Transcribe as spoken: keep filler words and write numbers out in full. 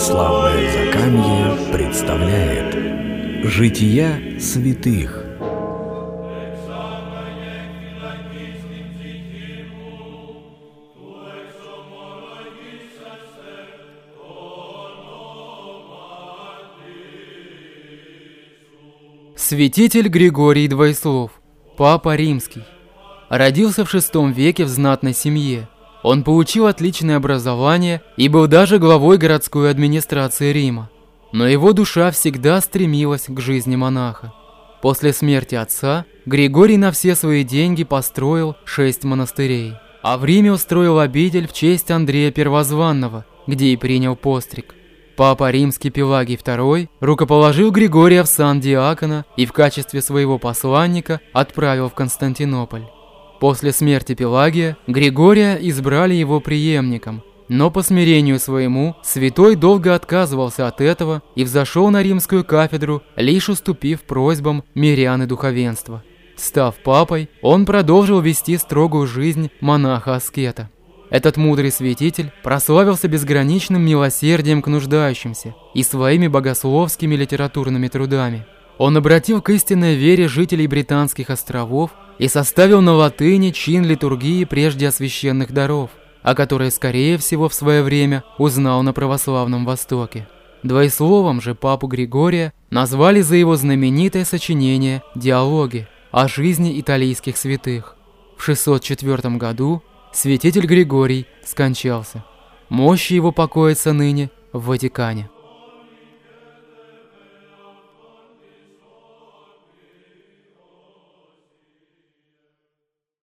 Православное Закамье представляет Жития святых. Святитель Григорий Двоеслов, Папа Римский. Родился в шестом веке в знатной семье. Он получил отличное образование и был даже главой городской администрации Рима. Но его душа всегда стремилась к жизни монаха. После смерти отца Григорий на все свои деньги построил шесть монастырей, а в Риме устроил обитель в честь Андрея Первозванного, где и принял постриг. Папа Римский Пелагий второй рукоположил Григория в сан диакона и в качестве своего посланника отправил в Константинополь. После смерти Пелагия Григория избрали его преемником, но по смирению своему святой долго отказывался от этого и взошел на римскую кафедру, лишь уступив просьбам мирян и духовенства. Став папой, он продолжил вести строгую жизнь монаха-аскета. Этот мудрый святитель прославился безграничным милосердием к нуждающимся и своими богословскими литературными трудами. Он обратил к истинной вере жителей Британских островов и составил на латыни чин литургии прежде освященных даров, о которой, скорее всего, в свое время узнал на православном Востоке. Двоесловом же папу Григория назвали за его знаменитое сочинение «Диалоги» о жизни италийских святых. В шестьсот четвёртом году святитель Григорий скончался. Мощи его покоятся ныне в Ватикане.